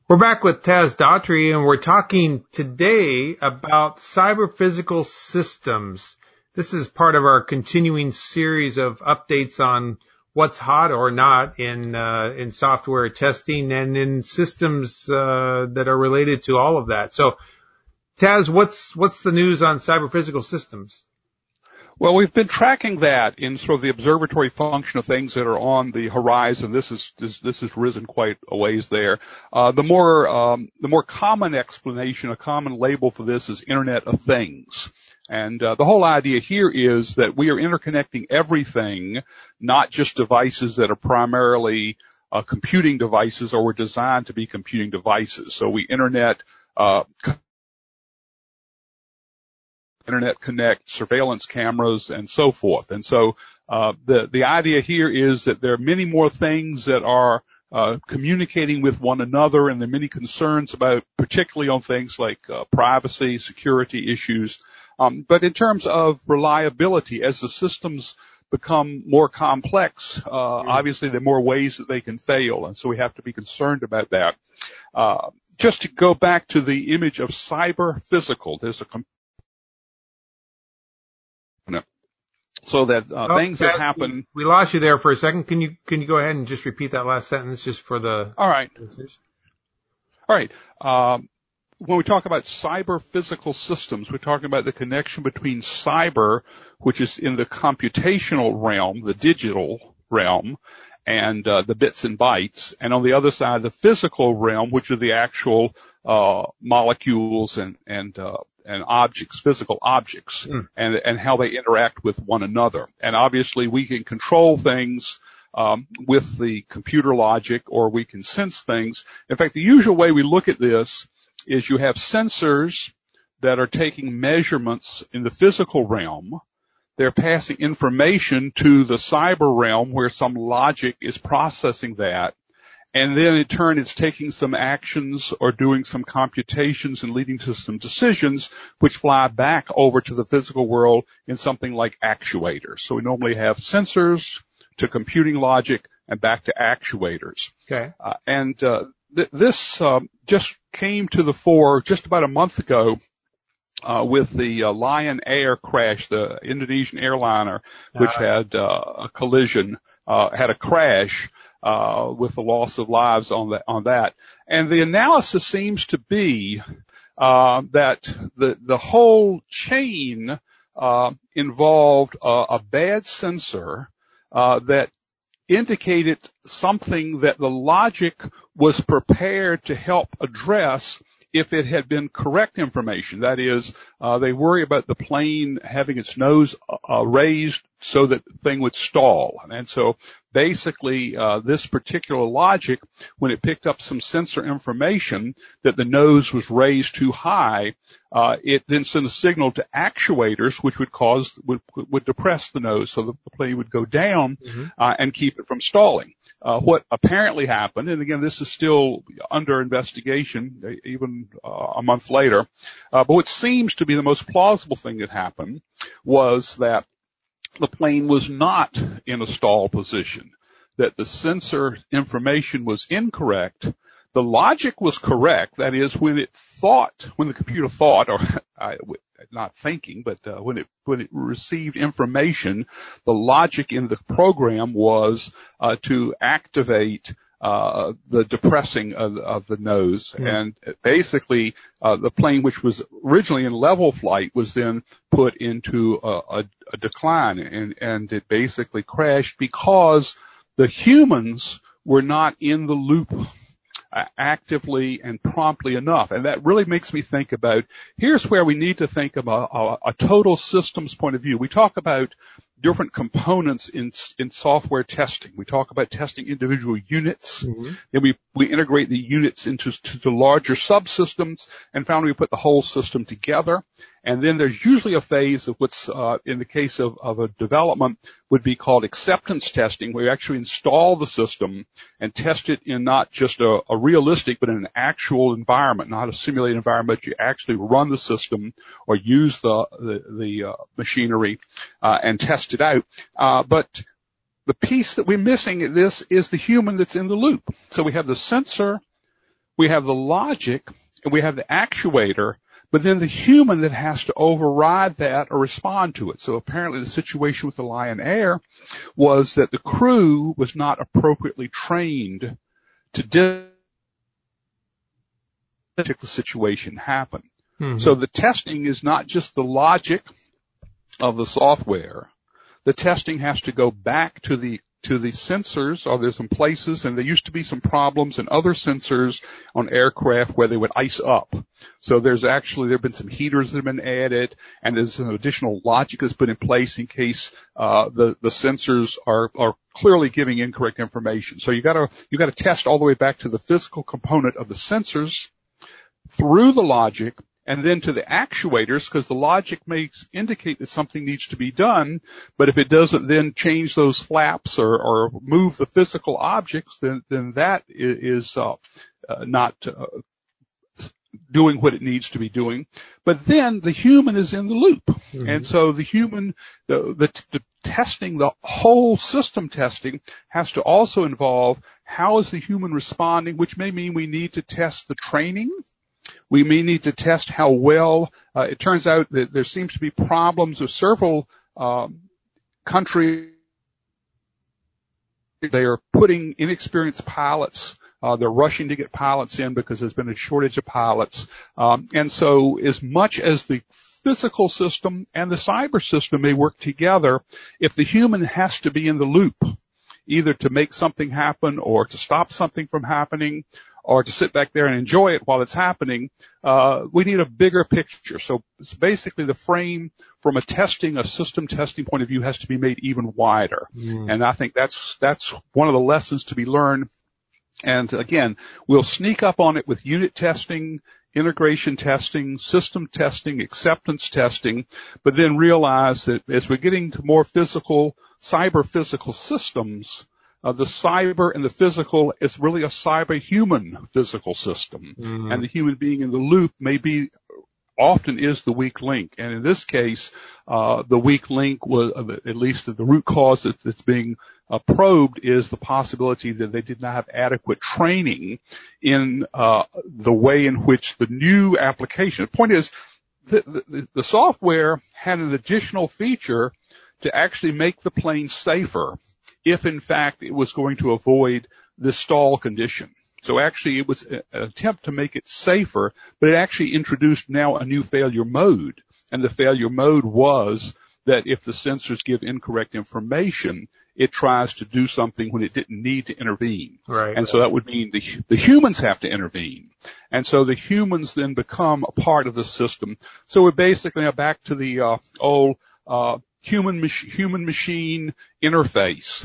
We're back with Taz Daughtry, and we're talking today about cyber-physical systems. This is part of our continuing series of updates on what's hot or not in software testing and in systems that are related to all of that. So, Taz, what's the news on cyber-physical systems? Well, we've been tracking that in sort of the observatory function of things that are on the horizon. This has risen quite a ways there. The more common explanation, a common label for this is Internet of Things. And the whole idea here is that we are interconnecting everything, not just devices that are primarily computing devices or were designed to be computing devices. So we Internet connect, surveillance cameras, and so forth. And so the idea here is that there are many more things that are communicating with one another, and there are many concerns about, particularly on things like privacy, security issues. But in terms of reliability, as the systems become more complex, obviously there are more ways that they can fail, and so we have to be concerned about that. Just to go back to the image of cyber-physical, there's a so that things that happen. We lost you there for a second. Can you go ahead and just repeat that last sentence just for the? All right. All right. When we talk about cyber physical systems, we're talking about the connection between cyber, which is in the computational realm, the digital realm, and the bits and bytes, and on the other side, the physical realm, which are the actual molecules and objects, physical objects, and how they interact with one another. And obviously we can control things with the computer logic, or we can sense things. In fact, the usual way we look at this is you have sensors that are taking measurements in the physical realm. They're passing information to the cyber realm where some logic is processing that. And then in turn, it's taking some actions or doing some computations and leading to some decisions which fly back over to the physical world in something like actuators. So we normally have sensors to computing logic and back to actuators. Okay. This just came to the fore just about a month ago with the Lion Air crash, the Indonesian airliner, which had a collision, had a crash. With the loss of lives on that. And the analysis seems to be, that the whole chain, involved, a bad sensor, that indicated something that the logic was prepared to help address if it had been correct information. That is, they worry about the plane having its nose raised so that the thing would stall. And so basically, this particular logic, when it picked up some sensor information that the nose was raised too high, it then sent a signal to actuators, which would depress the nose so the plane would go down, and keep it from stalling. What apparently happened, and again, this is still under investigation, even a month later, but what seems to be the most plausible thing that happened was that the plane was not in a stall position, that the sensor information was incorrect. The logic was correct. That is, when the computer thought, or not thinking, but when it received information, the logic in the program was to activate the depressing of the nose. And basically, the plane, which was originally in level flight, was then put into a decline, and it basically crashed because the humans were not in the loop actively and promptly enough. And that really makes me think about, here's where we need to think about a total systems point of view. We talk about different components in software testing. We talk about testing individual units. Then we integrate the units into the larger subsystems, and finally we put the whole system together. And then there's usually a phase of what's, in the case of a development, would be called acceptance testing, where you actually install the system and test it in not just a realistic, but in an actual environment, not a simulated environment. You actually run the system or use the machinery, and test it out. But the piece that we're missing in this is the human that's in the loop. So we have the sensor, we have the logic, and we have the actuator, but then the human that has to override that or respond to it. So apparently the situation with the Lion Air was that the crew was not appropriately trained to deal with the particular situation happen. Mm-hmm. So the testing is not just the logic of the software. The testing has to go back to the sensors, or there's some places, and there used to be some problems in other sensors on aircraft where they would ice up. So there have been some heaters that have been added, and there's some additional logic that's put in place in case the sensors are clearly giving incorrect information. So you gotta test all the way back to the physical component of the sensors, through the logic, and then to the actuators, because the logic may indicate that something needs to be done, but if it doesn't then change those flaps or move the physical objects, then that is not doing what it needs to be doing. But then the human is in the loop. Mm-hmm. And so the human, the testing, the whole system testing has to also involve how is the human responding, which may mean we need to test the training. We may need to test how well, it turns out that there seems to be problems with several countries. They are putting inexperienced pilots. They're rushing to get pilots in because there's been a shortage of pilots. And so as much as the physical system and the cyber system may work together, if the human has to be in the loop, either to make something happen or to stop something from happening, or to sit back there and enjoy it while it's happening, we need a bigger picture. So it's basically the frame from a system testing point of view has to be made even wider. Mm. And I think that's one of the lessons to be learned. And again, we'll sneak up on it with unit testing, integration testing, system testing, acceptance testing, but then realize that as we're getting to more cyber physical systems, the cyber and the physical is really a cyber-human physical system. Mm-hmm. And the human being in the loop often is the weak link. And in this case, the weak link was, at least the root cause that's being probed, is the possibility that they did not have adequate training in the way in which the new application. The point is, the software had an additional feature to actually make the plane safer, if in fact it was going to avoid the stall condition. So actually it was an attempt to make it safer, but it actually introduced now a new failure mode. And the failure mode was that if the sensors give incorrect information, it tries to do something when it didn't need to intervene. Right. And so that would mean the humans have to intervene. And so the humans then become a part of the system. So we're basically now back to the old human-machine interface.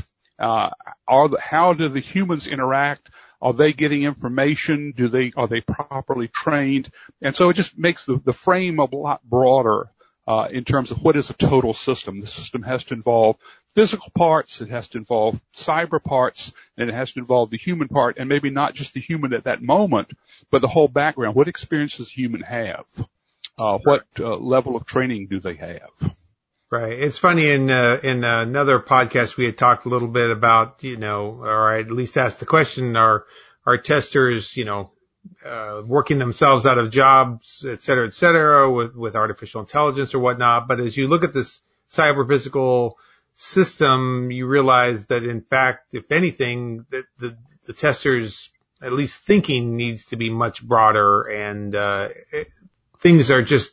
How do the humans interact? Are they getting information? Are they properly trained? And so it just makes the frame a lot broader in terms of what is a total system. The system has to involve physical parts, it has to involve cyber parts, and it has to involve the human part, and maybe not just the human at that moment, but the whole background. What experience does the human have? What level of training do they have? Right. It's funny, in another podcast we had talked a little bit about, or I at least asked the question, are testers, working themselves out of jobs, et cetera, with artificial intelligence or whatnot. But as you look at this cyber physical system, you realize that in fact, if anything, that the testers, at least thinking, needs to be much broader, and things are just,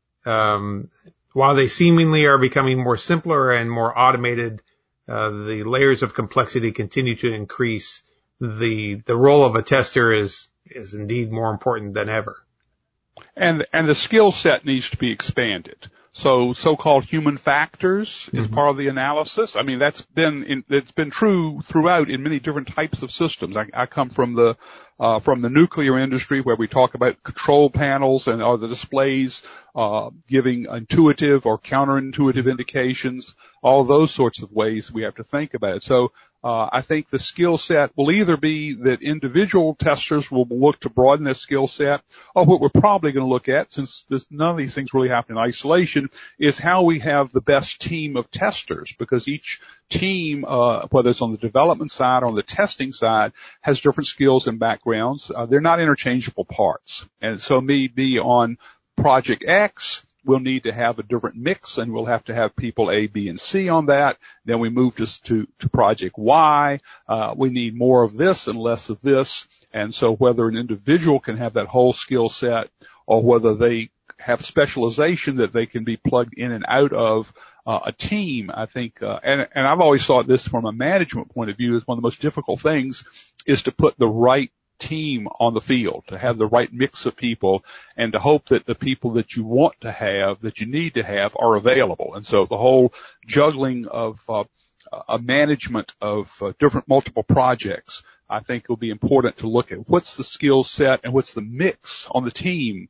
while they seemingly are becoming more simpler and more automated, the layers of complexity continue to increase. The role of a tester is indeed more important than ever. And the skill set needs to be expanded. So-called human factors is part of the analysis. I mean, it's been true throughout in many different types of systems. I come from the nuclear industry, where we talk about control panels and the displays, giving intuitive or counterintuitive indications, all those sorts of ways we have to think about it. So, I think the skill set will either be that individual testers will look to broaden their skill set, or what we're probably going to look at, since none of these things really happen in isolation, is how we have the best team of testers, because each team, whether it's on the development side or on the testing side, has different skills and backgrounds. They're not interchangeable parts. And so maybe on Project X, we'll need to have a different mix, and we'll have to have people A, B, and C on that. Then we move to Project Y. We need more of this and less of this. And so whether an individual can have that whole skill set, or whether they have specialization that they can be plugged in and out of a team, I think, and I've always thought this from a management point of view, is one of the most difficult things is to put the right team on the field, to have the right mix of people, and to hope that the people that you want to have, that you need to have, are available. And so the whole juggling of a management of different multiple projects, I think will be important to look at what's the skill set and what's the mix on the team.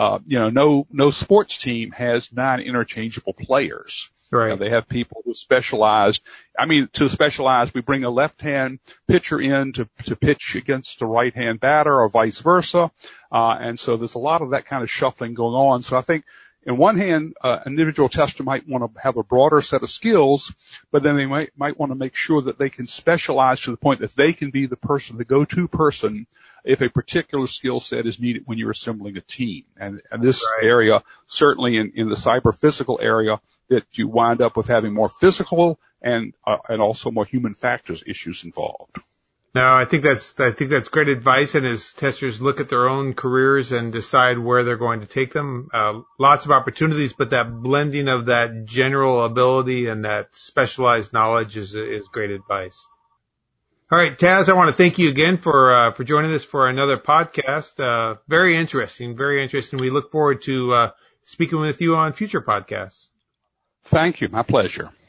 No sports team has 9 interchangeable players. Right. They have people who specialize. To specialize, we bring a left-hand pitcher in to pitch against a right-hand batter, or vice versa. And so there's a lot of that kind of shuffling going on. So I think, in one hand, an individual tester might want to have a broader set of skills, but then they might want to make sure that they can specialize to the point that they can be the person, the go-to person, if a particular skill set is needed when you're assembling a team. And this area, certainly in the cyber physical area, that you wind up with having more physical and also more human factors issues involved. No, I think that's great advice. And as testers look at their own careers and decide where they're going to take them, lots of opportunities, but that blending of that general ability and that specialized knowledge is great advice. All right, Taz, I want to thank you again for joining us for another podcast. Very interesting, very interesting. We look forward to speaking with you on future podcasts. Thank you. My pleasure.